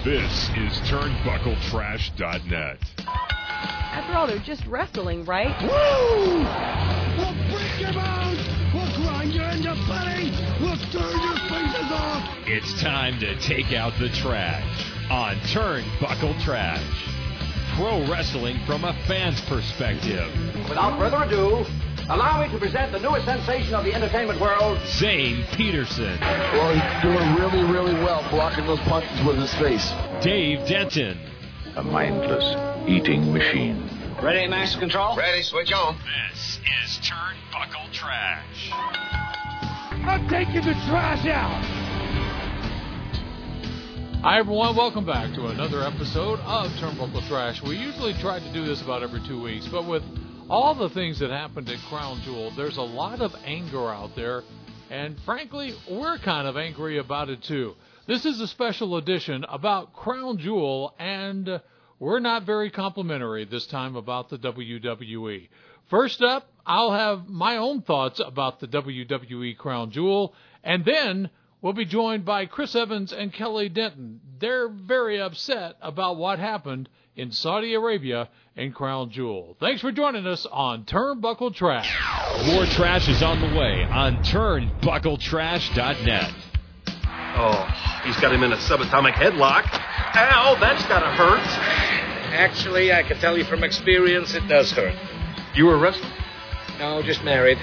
This is TurnbuckleTrash.net. After all, they're just wrestling, right? Woo! We'll break your bones! We'll grind you into putty! We'll turn your faces off! It's time to take out the trash on Turnbuckle Trash. Pro wrestling from a fan's perspective. Without further ado, allow me to present the newest sensation of the entertainment world, Zane Peterson. Well, he's doing really, really well blocking those punches with his face. Dave Denton. A mindless eating machine. Ready, Master Control? Ready, switch on. This is Turnbuckle Trash. I'm taking the trash out! Hi, everyone. Welcome back to another episode of Turnbuckle Trash. We usually try to do this about every 2 weeks, but with all the things that happened at Crown Jewel, there's a lot of anger out there, and frankly, we're kind of angry about it too. This is a special edition about Crown Jewel, and we're not very complimentary this time about the WWE. First up, I'll have my own thoughts about the WWE Crown Jewel, and then we'll be joined by Chris Evans and Kelly Denton. They're very upset about what happened in Saudi Arabia and Crown Jewel. Thanks for joining us on Turnbuckle Trash. More trash is on the way on TurnbuckleTrash.net. Oh, he's got him in a subatomic headlock. Ow, that's gotta hurt. Actually, I can tell you from experience it does hurt. You were wrestling? No, just married.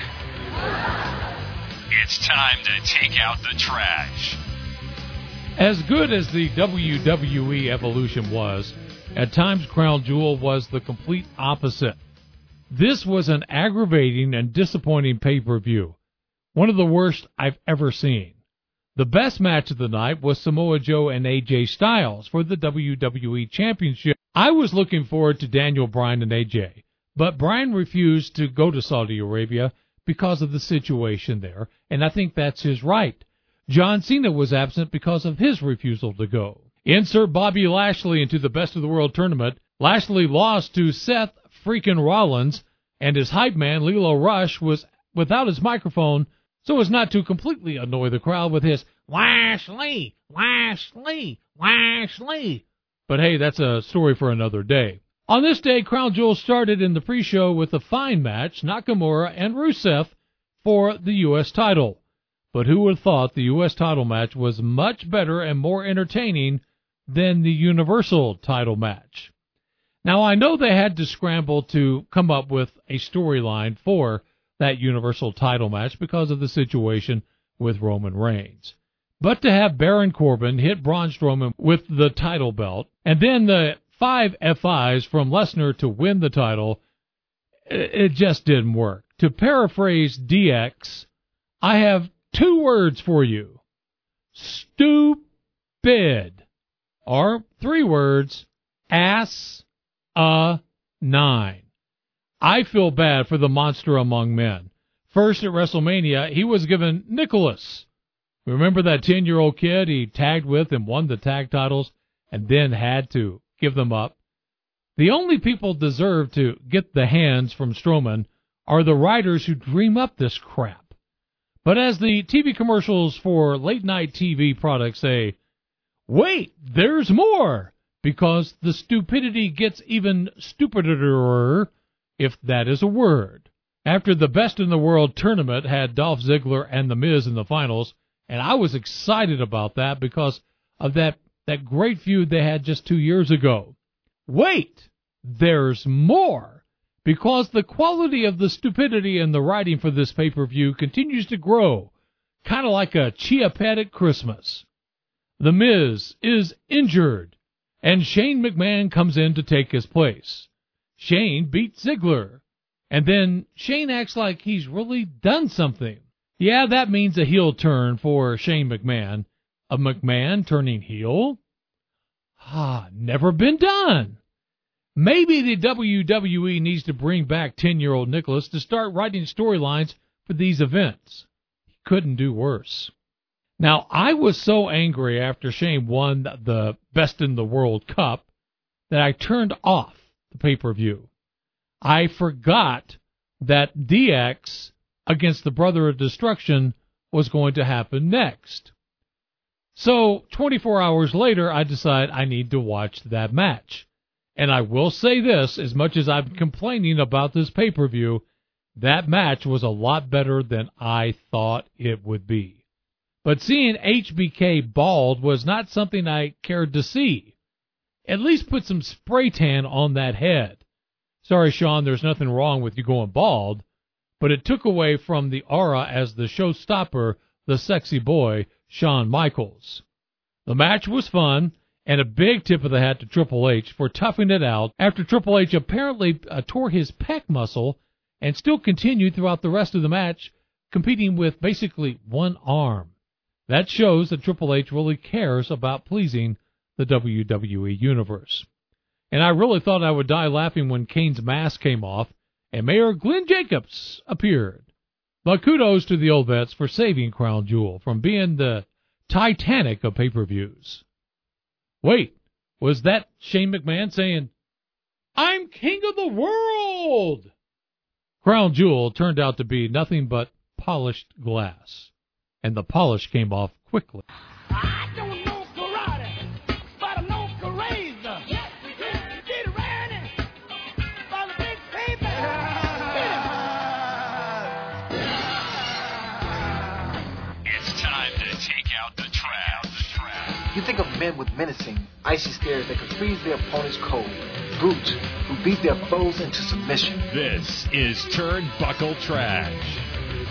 It's time to take out the trash. As good as the WWE Evolution was, at times Crown Jewel was the complete opposite. This was an aggravating and disappointing pay-per-view, one of the worst I've ever seen. The best match of the night was Samoa Joe and AJ Styles for the WWE Championship. I was looking forward to Daniel Bryan and AJ, but Bryan refused to go to Saudi Arabia because of the situation there, and I think that's his right. John Cena was absent because of his refusal to go. Insert Bobby Lashley into the Best of the World tournament. Lashley lost to Seth freaking Rollins, and his hype man, Lilo Rush, was without his microphone so as not to completely annoy the crowd with his Lashley, Lashley, Lashley. But hey, that's a story for another day. On this day, Crown Jewel started in the pre-show with a fine match, Nakamura and Rusev, for the U.S. title. But who would have thought the U.S. title match was much better and more entertaining than the Universal title match? Now, I know they had to scramble to come up with a storyline for that Universal title match because of the situation with Roman Reigns. But to have Baron Corbin hit Braun Strowman with the title belt, and then the 5 FIs from Lesnar to win the title, it just didn't work. To paraphrase DX, I have 2 words for you. Stupid. Or 3 words, ass a 9. I feel bad for the monster among men. First at WrestleMania, he was given Nicholas. Remember that 10-year-old kid he tagged with and won the tag titles and then had to give them up? The only people deserve to get the hands from Strowman are the writers who dream up this crap. But as the TV commercials for late-night TV products say, wait, there's more, because the stupidity gets even stupider, if that is a word. After the Best in the World tournament had Dolph Ziggler and The Miz in the finals, and I was excited about that because of that great feud they had just 2 years ago. Wait, there's more, because the quality of the stupidity in the writing for this pay-per-view continues to grow, kind of like a Chia Pet at Christmas. The Miz is injured, and Shane McMahon comes in to take his place. Shane beats Ziggler, and then Shane acts like he's really done something. Yeah, that means a heel turn for Shane McMahon. A McMahon turning heel? Never been done. Maybe the WWE needs to bring back 10-year-old Nicholas to start writing storylines for these events. He couldn't do worse. Now, I was so angry after Shane won the Best in the World Cup that I turned off the pay-per-view. I forgot that DX against the Brother of Destruction was going to happen next. So 24 hours later, I decide I need to watch that match. And I will say this, as much as I'm complaining about this pay-per-view, that match was a lot better than I thought it would be. But seeing HBK bald was not something I cared to see. At least put some spray tan on that head. Sorry, Sean, there's nothing wrong with you going bald, but it took away from the aura as the showstopper, the sexy boy, Shawn Michaels. The match was fun, and a big tip of the hat to Triple H for toughing it out after Triple H apparently tore his pec muscle and still continued throughout the rest of the match, competing with basically one arm. That shows that Triple H really cares about pleasing the WWE Universe. And I really thought I would die laughing when Kane's mask came off and Mayor Glenn Jacobs appeared. But kudos to the old vets for saving Crown Jewel from being the Titanic of pay-per-views. Wait, was that Shane McMahon saying, "I'm king of the world"? Crown Jewel turned out to be nothing but polished glass, and the polish came off quickly. I don't know karate, but I know Caraza. Yes, we can. Get ready for the big paper. It's time to take out the trash. You think of men with menacing, icy stares that could freeze their opponents cold. Brutes who beat their foes into submission. This is Turnbuckle Trash.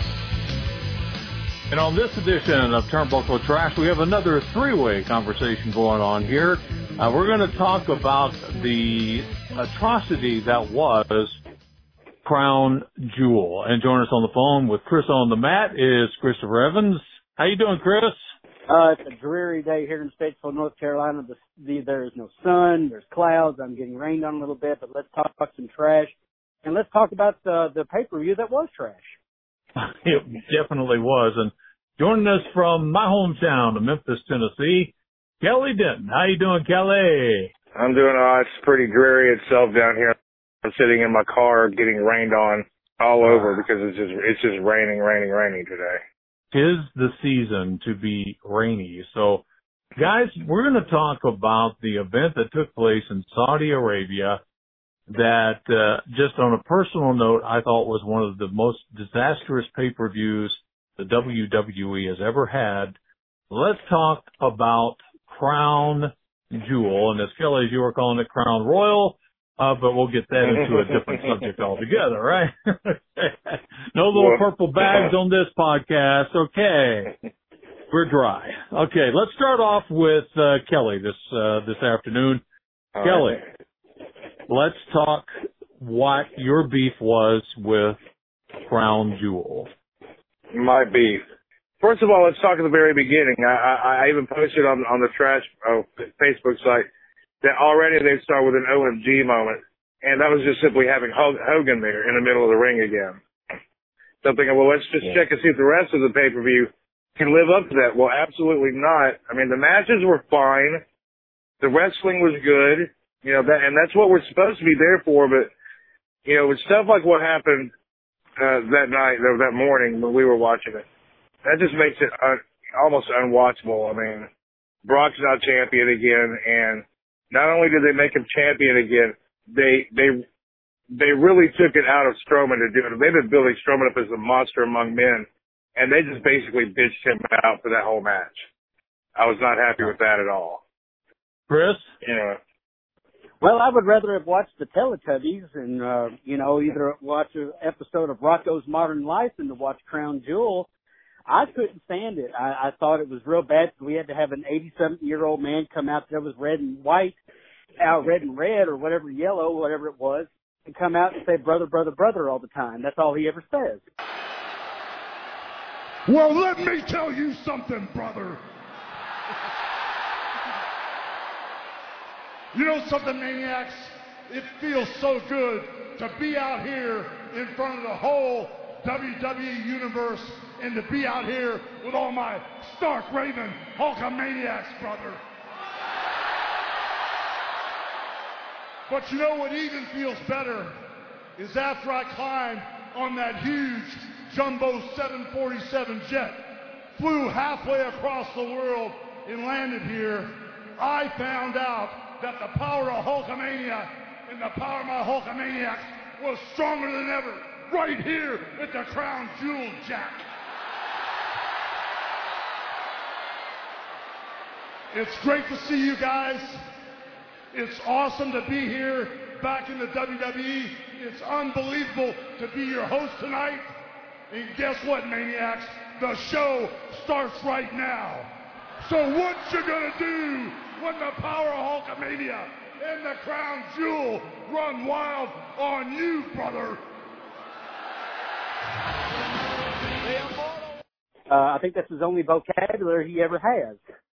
And on this edition of Turnbuckle Trash, we have another three-way conversation going on here. We're going to talk about the atrocity that was Crown Jewel. And joining us on the phone with Chris on the mat is Christopher Evans. How you doing, Chris? It's a dreary day here in Statesville, North Carolina. There is no sun. There's clouds. I'm getting rained on a little bit, but let's talk about some trash. And let's talk about the pay-per-view that was trash. It definitely was. And joining us from my hometown of Memphis, Tennessee, Kelly Denton. How you doing, Kelly? I'm doing all right. It's pretty dreary itself down here. I'm sitting in my car getting rained on all over because it's just raining today. 'Tis the season to be rainy. So, guys, we're going to talk about the event that took place in Saudi Arabia that, just on a personal note, I thought was one of the most disastrous pay-per-views the WWE has ever had. Let's talk about Crown Jewel. And as Kelly, as you were calling it, Crown Royal, but we'll get that into a different subject altogether, right? No little purple bags on this podcast. Okay. We're dry. Okay, let's start off with Kelly this afternoon. All Kelly, right. Let's talk what your beef was with Crown Jewel. My beef. First of all, let's talk at the very beginning. I even posted on the trash Facebook site that already they'd start with an OMG moment, and that was just simply having Hogan there in the middle of the ring again. So I'm thinking, well, let's just check and see if the rest of the pay-per-view can live up to that. Well, absolutely not. I mean, the matches were fine. The wrestling was good. You know, and that's what we're supposed to be there for, but, you know, with stuff like what happened that night, or that morning when we were watching it, that just makes it almost unwatchable. I mean, Brock's not champion again, and not only did they make him champion again, they really took it out of Strowman to do it. They've been building Strowman up as a monster among men, and they just basically bitched him out for that whole match. I was not happy with that at all. Chris? Yeah. Well, I would rather have watched the Teletubbies and, either watch an episode of Rocko's Modern Life than to watch Crown Jewel. I couldn't stand it. I thought it was real bad. We had to have an 87-year-old man come out that was red and white, red and red, or whatever, yellow, whatever it was, and come out and say brother, brother, brother all the time. That's all he ever says. Well, let me tell you something, brother. You know something, Maniacs? It feels so good to be out here in front of the whole WWE Universe and to be out here with all my Stark Raven Hulkamaniacs, brother. But you know what even feels better is after I climbed on that huge Jumbo 747 jet, flew halfway across the world and landed here, I found out that the power of Hulkamania and the power of my Hulkamaniacs was stronger than ever right here at the Crown Jewel, Jack. It's great to see you guys. It's awesome to be here back in the WWE. It's unbelievable to be your host tonight. And guess what, Maniacs? The show starts right now. So what you gonna do when the power of Hulkamania and the Crown Jewel run wild on you, brother? I think that's his only vocabulary he ever has.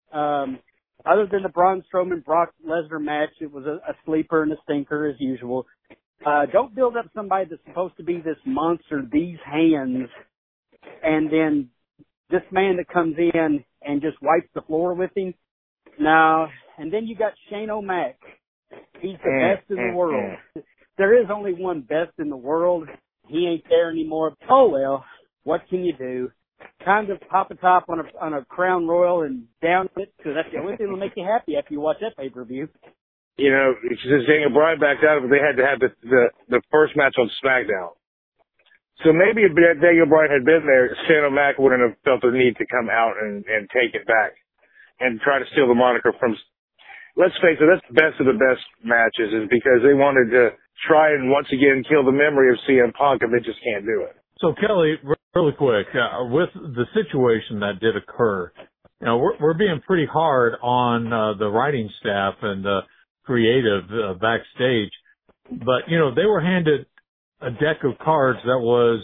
Other than the Braun Strowman-Brock Lesnar match, it was a sleeper and a stinker as usual. Don't build up somebody that's supposed to be this monster, these hands, and then this man that comes in and just wipes the floor with him. No. And then you got Shane O'Mac. He's the best in the world. There is only one best in the world. He ain't there anymore. Oh, well, what can you do? Time to pop a top on a Crown Royal and down it, because that's the only thing that'll make you happy after you watch that pay-per-view. You know, since Daniel Bryan backed out of it, they had to have the first match on SmackDown. So maybe if Daniel Bryan had been there, Shane O'Mac wouldn't have felt the need to come out and take it back and try to steal the moniker from. Let's face it, that's the best of the best matches, is because they wanted to try and once again kill the memory of CM Punk, and they just can't do it. So Kelly, really quick, with the situation that did occur, you know, we're being pretty hard on the writing staff and the creative backstage, but you know, they were handed a deck of cards that was,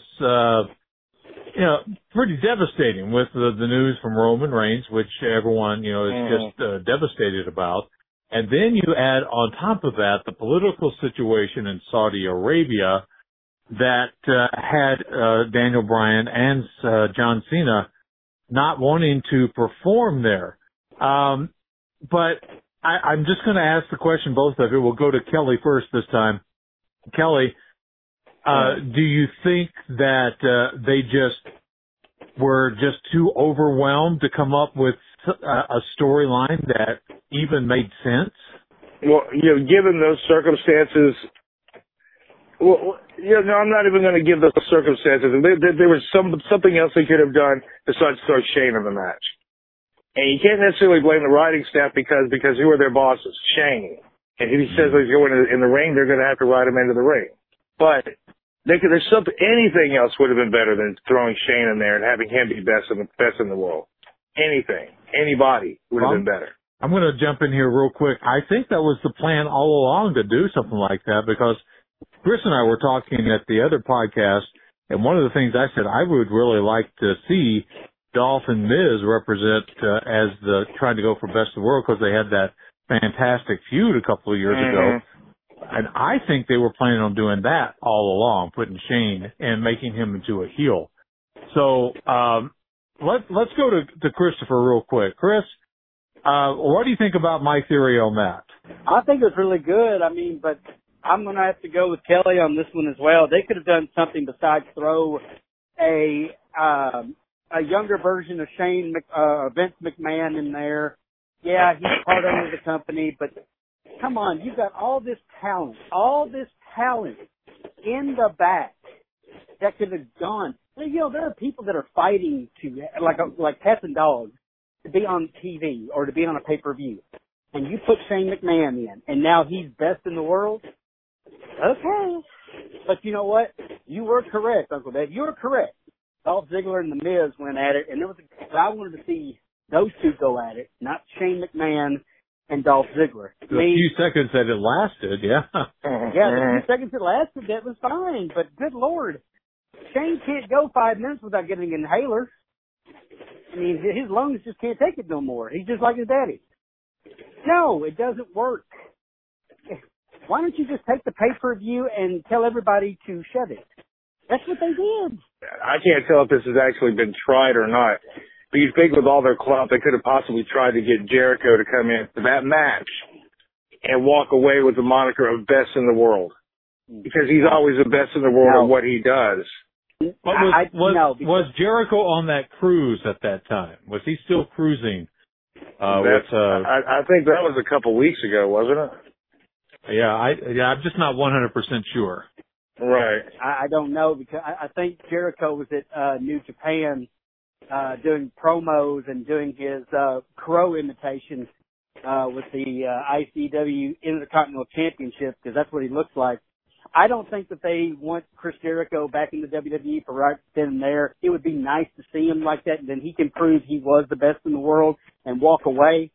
you know, pretty devastating with the news from Roman Reigns, which everyone, you know, is just devastated about. And then you add on top of that the political situation in Saudi Arabia that had Daniel Bryan and John Cena not wanting to perform there. But I'm just going to ask the question, both of you. We'll go to Kelly first this time. Kelly, do you think that they just were just too overwhelmed to come up with a storyline that even made sense? Well, you know, given those circumstances, well, you know, no, I'm not even going to give those circumstances. There was something else they could have done besides throw Shane in the match. And you can't necessarily blame the writing staff because who are their bosses? Shane. And if he says he's going in the ring, they're going to have to write him into the ring. But there's something, anything else would have been better than throwing Shane in there and having him be best in the world. Anything, anybody would have been better. I'm going to jump in here real quick. I think that was the plan all along, to do something like that, because Chris and I were talking at the other podcast, and one of the things I said I would really like to see Dolph and Miz represent as trying to go for best of the world, because they had that fantastic feud a couple of years ago. And I think they were planning on doing that all along, putting Shane and making him into a heel. So let's go to Christopher real quick. Chris, what do you think about my theory on that? I think it's really good. I mean, but I'm going to have to go with Kelly on this one as well. They could have done something besides throw a younger version of Vince McMahon in there. Yeah, he's part owner of the company, but come on, you've got all this talent in the back that could have gone. You know, there are people that are fighting to, like cats and dogs, to be on TV or to be on a pay-per-view. And you put Shane McMahon in, and now he's best in the world? Okay. But you know what? You were correct, Uncle Dave. You were correct. Dolph Ziggler and The Miz went at it, and I wanted to see those two go at it, not Shane McMahon and Dolph Ziggler. The few seconds that it lasted, yeah. Yeah, the few seconds it lasted, that was fine. But good Lord, Shane can't go 5 minutes without getting an inhaler. I mean, his lungs just can't take it no more. He's just like his daddy. No, it doesn't work. Why don't you just take the pay-per-view and tell everybody to shut it? That's what they did. I can't tell if this has actually been tried or not. But you think with all their clout, they could have possibly tried to get Jericho to come in for that match and walk away with the moniker of best in the world. Because he's always the best in the world at what he does. Was Jericho on that cruise at that time? Was he still cruising I think that was a couple weeks ago, wasn't it? Yeah, I'm just not 100% sure. Right. I don't know because I think Jericho was at New Japan doing promos and doing his Crow imitation with the ICW Intercontinental Championship because that's what he looks like. I don't think that they want Chris Jericho back in the WWE for right then and there. It would be nice to see him like that, and then he can prove he was the best in the world and walk away.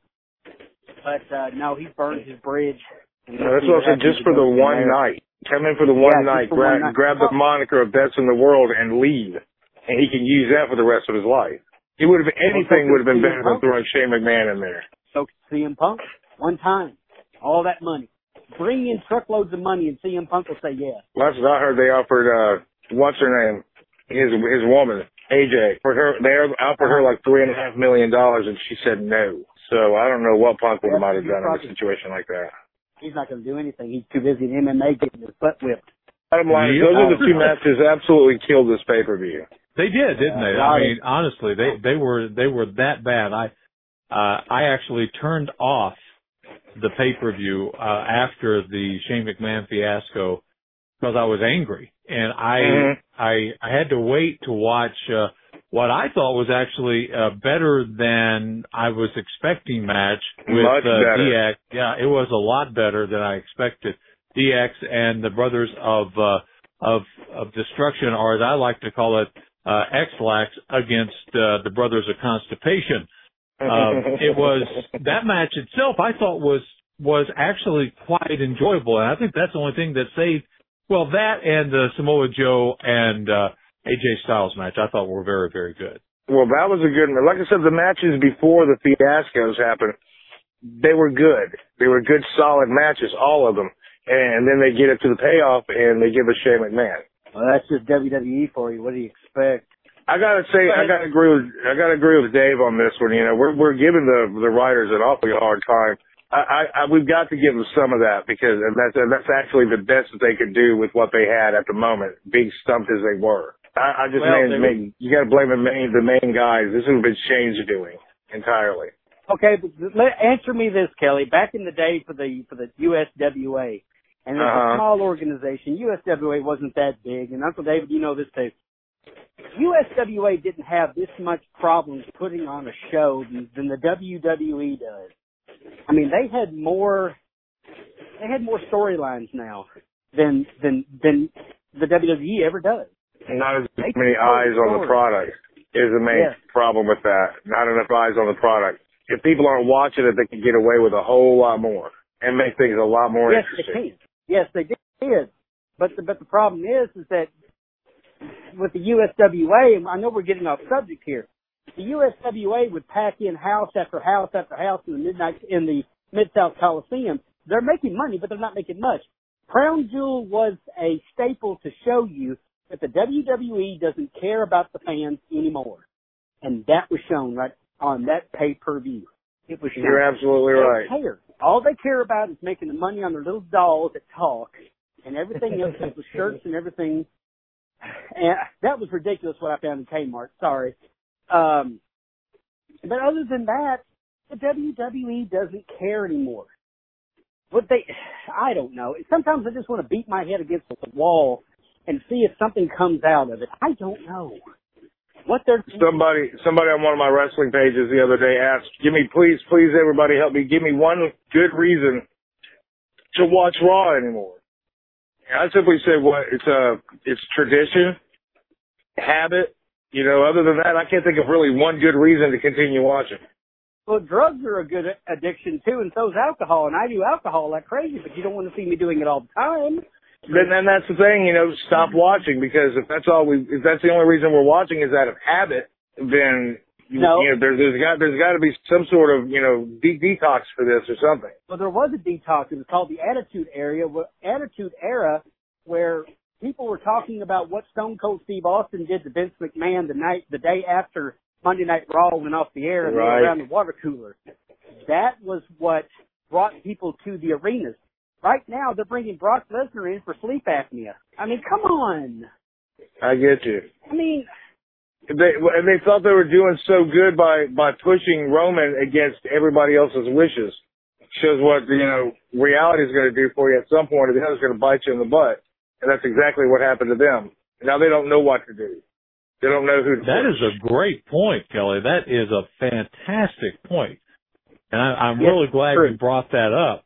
But no, he burned his bridge. No, that's what I said, just for the one night. Come in for the one night, grab the moniker of best in the world and leave. And he can use that for the rest of his life. He would have, anything would have been better than throwing Shane McMahon in there. So CM Punk, one time, all that money. Bring in truckloads of money and CM Punk will say yes. Last I heard, they offered, what's her name? His woman, AJ. They offered her like $3.5 million and she said no. So I don't know what Punk might have done in a situation like that. He's not going to do anything. He's too busy in MMA getting his butt whipped. Bottom line, those are the two matches absolutely killed this pay-per-view. They did, didn't they? I mean, honestly, they were that bad. I actually turned off the pay-per-view after the Shane McMahon fiasco because I was angry, and I had to wait to watch what I thought was actually a better than I was expecting match with DX. Yeah, it was a lot better than I expected. DX and the Brothers of Destruction, or as I like to call it, X-Lax against the Brothers of Constipation. It was, that match itself I thought was actually quite enjoyable, and I think that's the only thing that saved, well, that and the Samoa Joe and AJ Styles match I thought were very, very good. Well, that was a good one. Like I said, the matches before the fiascos happened, they were good. They were good, solid matches, all of them. And then they get it to the payoff and they give us Shane McMahon. Well, that's just WWE for you. What do you expect? I gotta say, I gotta agree with Dave on this one. You know, we're giving the writers an awfully hard time. We've got to give them some of that because that's actually the best that they could do with what they had at the moment, being stumped as they were. You got to blame the main guys. This has been Shane's doing entirely. Okay, but answer me this, Kelly. Back in the day for the USWA, and it's a small organization. USWA wasn't that big, and Uncle David, you know this too. USWA didn't have this much problems putting on a show than the WWE does. I mean, they had more storylines now than the WWE ever does. Not as many eyes on the product is the main problem with that. Not enough eyes on the product. If people aren't watching it, they can get away with a whole lot more and make things a lot more interesting. Yes, they did. But the problem is that with the USWA, and I know we're getting off subject here, the USWA would pack in house after house after house in the Mid-South Coliseum. They're making money, but they're not making much. Crown Jewel was a staple to show you that the WWE doesn't care about the fans anymore. And that was shown right on that pay-per-view. It was shown. You're absolutely right. They don't care. All they care about is making the money on their little dolls that talk, and everything else, the shirts and everything. And that was ridiculous what I found in Kmart. Sorry. But other than that, the WWE doesn't care anymore. I don't know. Sometimes I just want to beat my head against the wall and see if something comes out of it. I don't know. Somebody on one of my wrestling pages the other day asked, please everybody help me, give me one good reason to watch Raw anymore. And I simply said, it's tradition, habit, other than that, I can't think of really one good reason to continue watching. Well, drugs are a good addiction too, and so is alcohol, and I do alcohol like crazy, but you don't want to see me doing it all the time. Then that's the thing, stop watching, because if that's the only reason we're watching is out of habit, then there's got to be some sort of detox for this or something. Well, there was a detox. It was called the Attitude Era, where people were talking about what Stone Cold Steve Austin did to Vince McMahon the day after Monday Night Raw went off the air and they were around the water cooler. That was what brought people to the arenas. Right now, they're bringing Brock Lesnar in for sleep apnea. I mean, come on. I get you. I mean, They thought they were doing so good by pushing Roman against everybody else's wishes. Shows what, reality is going to do for you at some point, or the other's going to bite you in the butt. And that's exactly what happened to them. Now they don't know what to do. They don't know who to That push. is a great point, Kelly. That is a fantastic point. And I'm really glad you brought that up.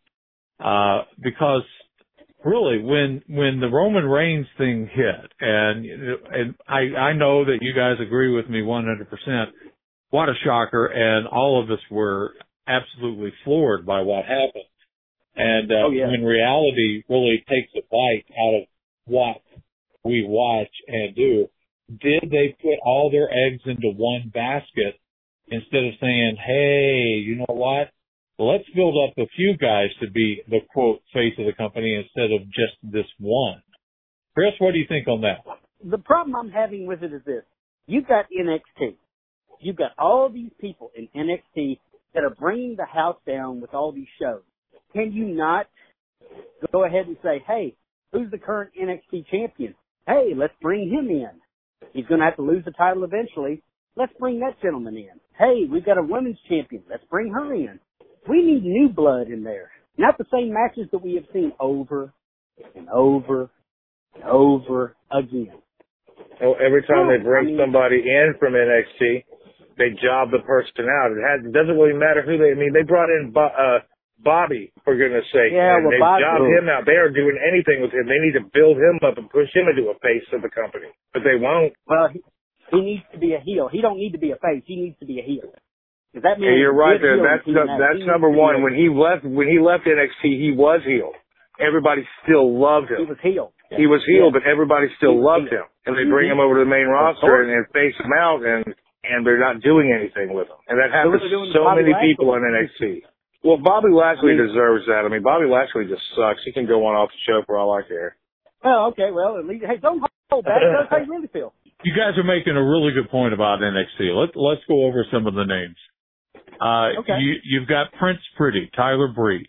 Because really, when the Roman Reigns thing hit, and I know that you guys agree with me 100%, what a shocker, and all of us were absolutely floored by what happened. And when reality really takes a bite out of what we watch and do, did they put all their eggs into one basket instead of saying, hey, you know what? Let's build up a few guys to be the, quote, face of the company instead of just this one. Chris, what do you think on that? The problem I'm having with it is this. You've got NXT. You've got all these people in NXT that are bringing the house down with all these shows. Can you not go ahead and say, hey, who's the current NXT champion? Hey, let's bring him in. He's going to have to lose the title eventually. Let's bring that gentleman in. Hey, we've got a women's champion. Let's bring her in. We need new blood in there. Not the same matches that we have seen over and over and over again. Well, every time they bring somebody in from NXT, they job the person out. It doesn't really matter who they brought in Bobby, for goodness sake. Yeah, and they jobbed him out. They aren't doing anything with him. They need to build him up and push him into a face of the company. But they won't. Well, he needs to be a heel. He don't need to be a face. He needs to be a heel. That yeah, you're right there. That's number one. When he left NXT, he was heel. Everybody still loved him. He was heel. He was heel, but everybody still loved him. And they bring him over to the main roster and face him out, and they're not doing anything with him. And that happens to so many people on NXT. Well, Bobby Lashley deserves that. I mean, Bobby Lashley just sucks. He can go on off the show for all I care. Oh, okay. Well, at least, hey, don't hold back. That's how you really feel. You guys are making a really good point about NXT. Let's go over some of the names. Okay. You've got Prince Pretty, Tyler Breeze.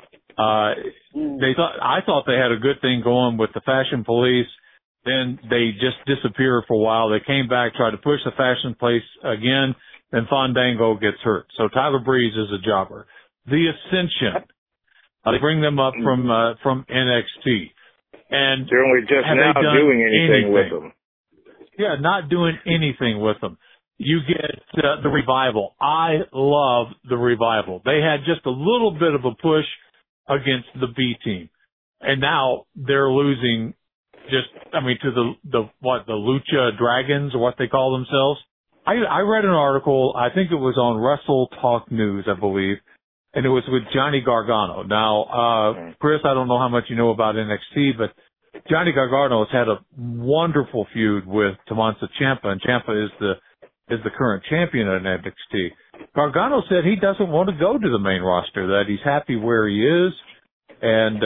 I thought they had a good thing going with the Fashion Police. Then they just disappeared for a while. They came back, tried to push the Fashion Police again. Then Fandango gets hurt. So Tyler Breeze is a jobber. The Ascension. They bring them up from NXT. And they're only just now doing anything with them. Yeah, not doing anything with them. You get the Revival. I love the Revival. They had just a little bit of a push against the B team. And now they're losing to the Lucha Dragons, or what they call themselves. I read an article, I think it was on Wrestle Talk News, I believe, and it was with Johnny Gargano. Now, Chris, I don't know how much you know about NXT, but Johnny Gargano has had a wonderful feud with Tommaso Ciampa, and Ciampa is the current champion at NXT. Gargano said he doesn't want to go to the main roster, that he's happy where he is, and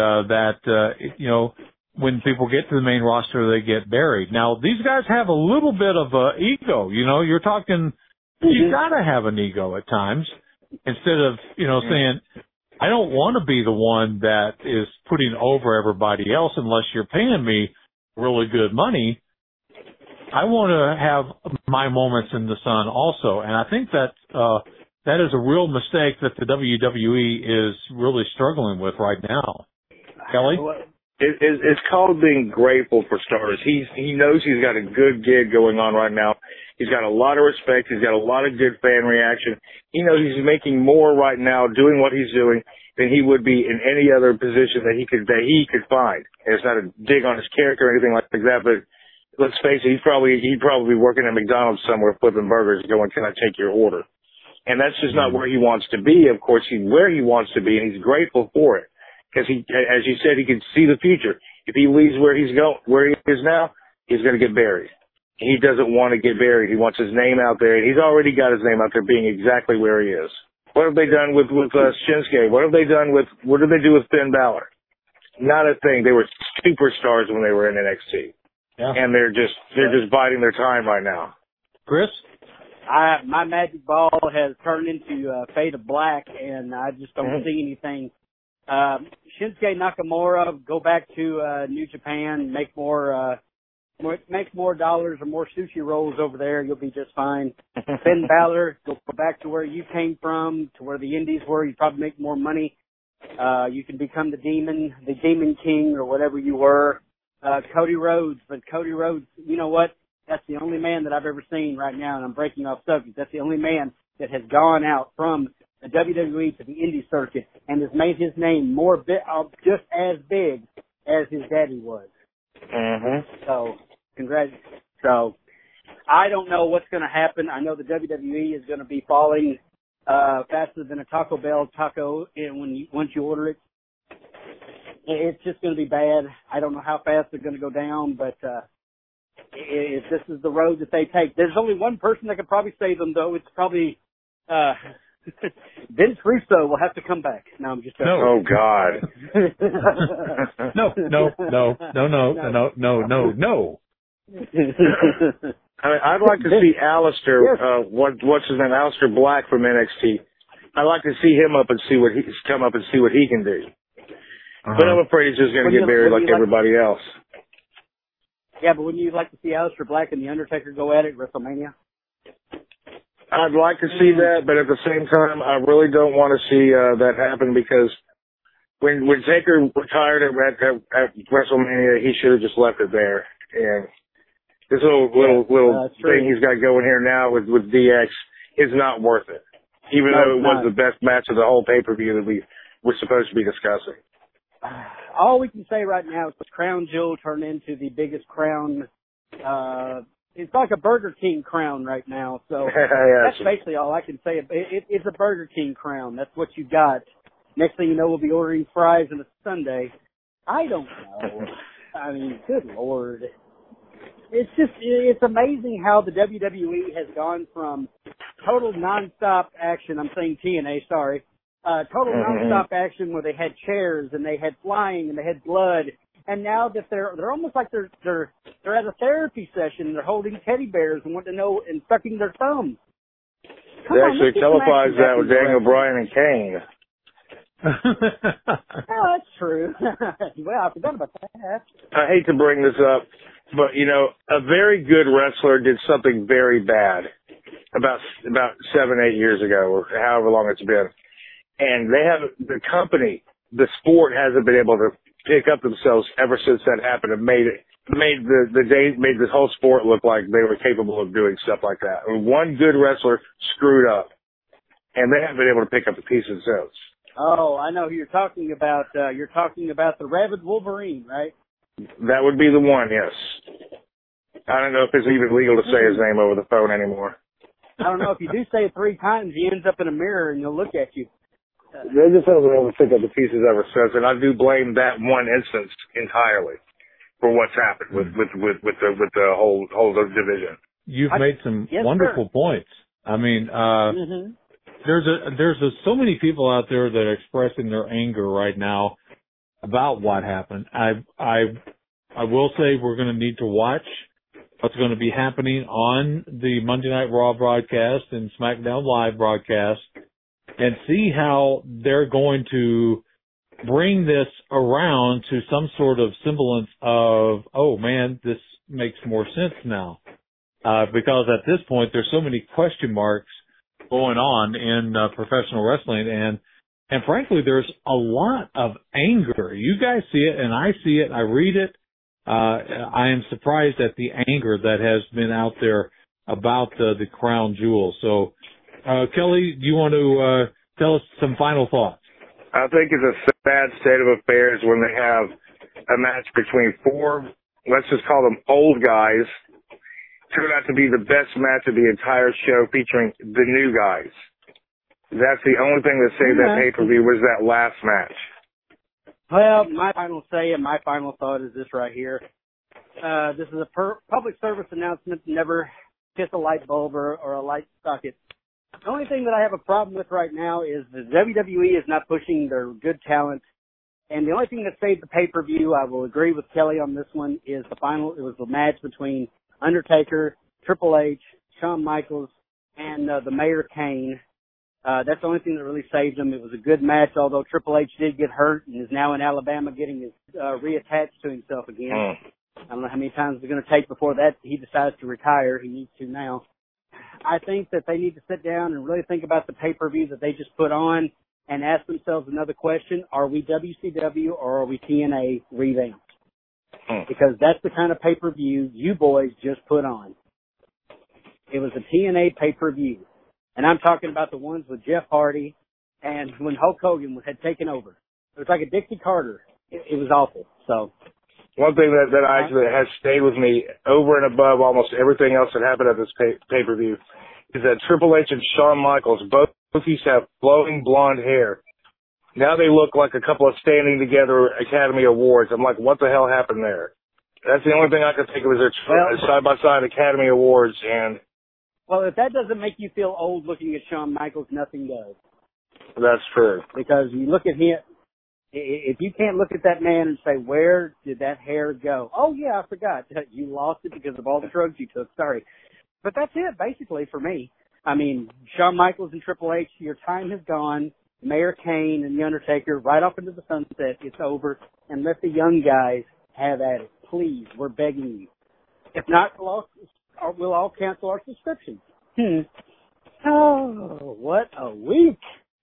when people get to the main roster, they get buried. Now, these guys have a little bit of ego. You're talking, you gotta have an ego at times, instead of, saying, I don't want to be the one that is putting over everybody else unless you're paying me really good money. I want to have my moments in the sun also. And I think that is a real mistake that the WWE is really struggling with right now. Kelly? It's called being grateful for starters. He knows he's got a good gig going on right now. He's got a lot of respect. He's got a lot of good fan reaction. He knows he's making more right now doing what he's doing than he would be in any other position that he could find. And it's not a dig on his character or anything like that, but let's face it, he'd probably be working at McDonald's somewhere flipping burgers going, can I take your order? And that's just not where he wants to be. Of course, he's where he wants to be, and he's grateful for it. Because he, as you said, he can see the future. If he leaves where he is now, he's going to get buried. He doesn't want to get buried. He wants his name out there, and he's already got his name out there being exactly where he is. What have they done with Shinsuke? What did they do with Finn Balor? Not a thing. They were superstars when they were in NXT. Yeah. And they're just biding their time right now. Chris? My magic ball has turned into Fade of Black, and I just don't see anything. Shinsuke Nakamura, go back to New Japan, make more make more dollars or more sushi rolls over there. You'll be just fine. Finn Balor, go back to where you came from, to where the Indies were. You probably make more money. You can become the Demon King, or whatever you were. Cody Rhodes, but Cody Rhodes, you know what? That's the only man that I've ever seen right now, and I'm breaking off subject. That's the only man that has gone out from the WWE to the indie circuit and has made his name just as big as his daddy was. Mm-hmm. So, congrats. So, I don't know what's going to happen. I know the WWE is going to be falling faster than a Taco Bell taco once you order it. It's just going to be bad. I don't know how fast they're going to go down, but if this is the road that they take, there's only one person that could probably save them, though. It's probably Vince Russo will have to come back. No, I'm just joking. Oh God. No. I mean, I'd like to see Alistair, what's his name, Alistair Black from NXT. I'd like to see him come up and see what he can do. But I'm afraid he's just going to get buried like everybody else. Yeah, but wouldn't you like to see Alistair Black and The Undertaker go at it at WrestleMania? I'd like to see that, but at the same time, I really don't want to see that happen, because when Taker retired at WrestleMania, he should have just left it there. And this little thing he's got going here now with DX is not worth it, even though it was the best match of the whole pay-per-view that we were supposed to be discussing. All we can say right now is the Crown Jewel turned into the biggest crown. It's like a Burger King crown right now. So that's basically all I can say. It's a Burger King crown. That's what you got. Next thing you know, we'll be ordering fries on a Sunday. I don't know. I mean, good Lord. It's amazing how the WWE has gone from total nonstop action. I'm saying TNA, sorry. Total nonstop action where they had chairs and they had flying and they had blood, and now that they're almost like they're at a therapy session. They're holding teddy bears and want to know and sucking their thumbs. They actually televised that with Daniel Bryan and Kane. Oh, that's true. Well, I forgot about that. I hate to bring this up, but a very good wrestler did something very bad about 7-8 years ago, or however long it's been. And the company, the sport hasn't been able to pick up themselves ever since that happened, and made the whole sport look like they were capable of doing stuff like that. And one good wrestler screwed up, and they haven't been able to pick up the pieces since. Oh, I know who you're talking about. You're talking about the Rabid Wolverine, right? That would be the one, yes. I don't know if it's even legal to say his name over the phone anymore. I don't know. If you do say it 3 times, he ends up in a mirror and he'll look at you. They just haven't been able to pick up the pieces ever since, and I do blame that one instance entirely for what's happened with the whole division. You've made some wonderful points. I mean, there's so many people out there that are expressing their anger right now about what happened. I will say we're going to need to watch what's going to be happening on the Monday Night Raw broadcast and SmackDown Live broadcast, and see how they're going to bring this around to some sort of semblance of, oh man, this makes more sense now. Because at this point, there's so many question marks going on in professional wrestling, and frankly, there's a lot of anger. You guys see it, and I see it, I read it. I am surprised at the anger that has been out there about the Crown Jewel. So, Kelly, do you want to tell us some final thoughts? I think it's a sad state of affairs when they have a match between 4, let's just call them old guys, turned out to be the best match of the entire show, featuring the new guys. That's the only thing that saved that pay-per-view was that last match. Well, my final say and my final thought is this right here. This is a public service announcement. Never kiss a light bulb or a light socket. The only thing that I have a problem with right now is the WWE is not pushing their good talent. And the only thing that saved the pay-per-view, I will agree with Kelly on this one, is it was the match between Undertaker, Triple H, Shawn Michaels, and the Mayor Kane. That's the only thing that really saved them. It was a good match, although Triple H did get hurt and is now in Alabama getting his reattached to himself again. I don't know how many times it's going to take before that he decides to retire. He needs to now. I think that they need to sit down and really think about the pay-per-view that they just put on and ask themselves another question. Are we WCW or are we TNA revamped? Because that's the kind of pay-per-view you boys just put on. It was a TNA pay-per-view. And I'm talking about the ones with Jeff Hardy and when Hulk Hogan had taken over. It was like a Dixie Carter. It was awful. So one thing that actually has stayed with me over and above almost everything else that happened at this pay-per-view is that Triple H and Shawn Michaels both used to have flowing blonde hair. Now they look like a couple of standing together Academy Awards. I'm like, what the hell happened there? That's the only thing I can think of is their side-by-side Academy Awards. And well, if that doesn't make you feel old looking at Shawn Michaels, nothing does. That's true. Because you look at him, if you can't look at that man and say, where did that hair go? Oh, yeah, I forgot. You lost it because of all the drugs you took. Sorry. But that's it, basically, for me. I mean, Shawn Michaels and Triple H, your time has gone. Mayor Kane and The Undertaker, right off into the sunset. It's over. And let the young guys have at it. Please, we're begging you. If not, we'll all cancel our subscriptions. Oh, what a week.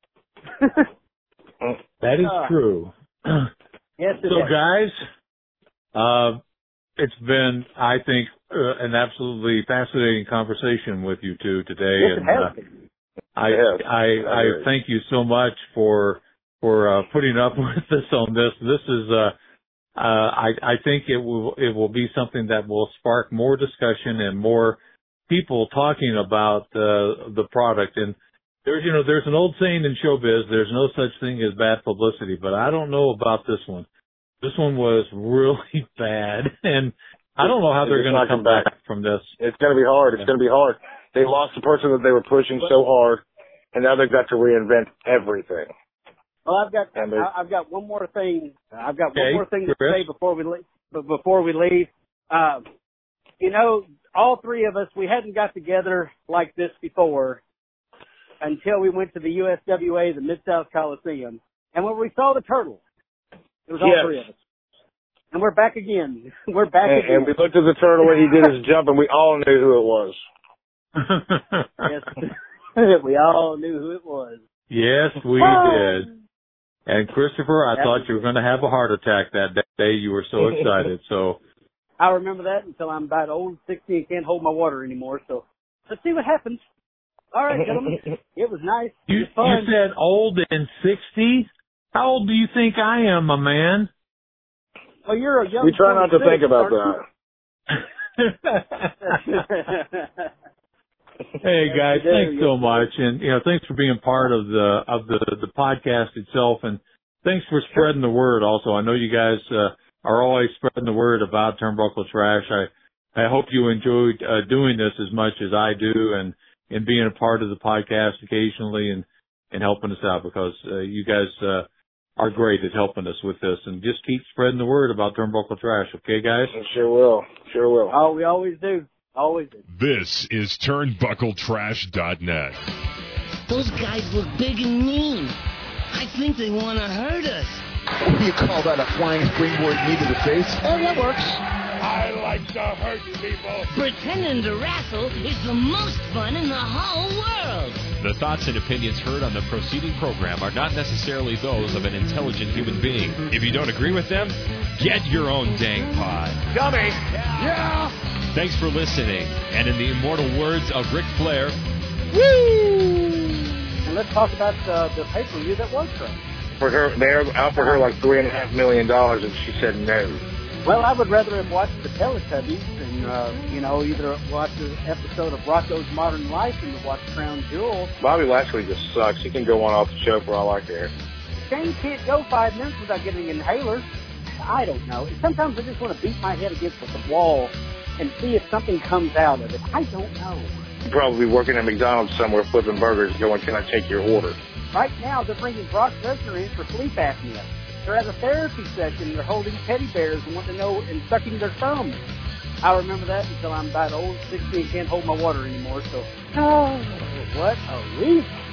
That is true. Yes, it so, is. guys, it's been, I think, an absolutely fascinating conversation with you two today. Yes, it has been. I thank you so much for putting up with us on this. This is I think it will be something that will spark more discussion and more people talking about the product. And there's an old saying in showbiz, there's no such thing as bad publicity, but I don't know about this one. This one was really bad, and I don't know how they're going to come back from this. It's going to be hard. It's going to be hard. They lost the person that they were pushing so hard, and now they've got to reinvent everything. Well, I've got one more thing. I've got one more thing to say before we leave. All three of us, we hadn't got together like this before until we went to the USWA, the Mid-South Coliseum, and when we saw the turtle, it was all three of us. And we're back again. We're back again. And we looked at the turtle and he did his jump, and we all knew who it was. Yes, we all knew who it was. Yes, we did. And Christopher, I thought you were going to have a heart attack that day. You were so excited. So I remember that until I'm about old, 60, and can't hold my water anymore. So let's see what happens. All right, gentlemen. It was nice. You said old and 60? How old do you think I am, my man? Well, you're a young. We try not to think about that. Hey guys, thanks so much, and thanks for being part of the podcast itself, and thanks for spreading the word. Also, I know you guys are always spreading the word about Turnbuckle Trash. I hope you enjoyed doing this as much as I do, and being a part of the podcast occasionally, and helping us out, because you guys are great at helping us with this, and just keep spreading the word about Turnbuckle Trash. Okay, guys? Sure will. Oh, we always do. Always do. This is turnbuckletrash.net. Those guys look big and mean. I think they want to hurt us. What do you call that, a flying springboard knee to the face? Oh, that works. I like to hurt people. Pretending to wrestle is the most fun in the whole world. The thoughts and opinions heard on the preceding program are not necessarily those of an intelligent human being. If you don't agree with them, get your own dang pod. Dummy. Yeah. Thanks for listening. And in the immortal words of Ric Flair, woo! And let's talk about the pay-per-view that was true. For her, they offered her like $3.5 million, and she said no. Well, I would rather have watched the Teletubbies and, either watch an episode of Rocko's Modern Life than to watch Crown Jewel. Bobby Lashley just sucks. He can go on off the show for all I care. Shane can't go 5 minutes without getting an inhaler. I don't know. Sometimes I just want to beat my head against the wall and see if something comes out of it. I don't know. You're probably working at McDonald's somewhere flipping burgers going, can I take your order? Right now, they're bringing Brock Lesnar in for sleep apnea. They're at a therapy session. They're holding teddy bears and want to know and sucking their thumbs. I remember that until I'm about old 60 and can't hold my water anymore. So, what a week.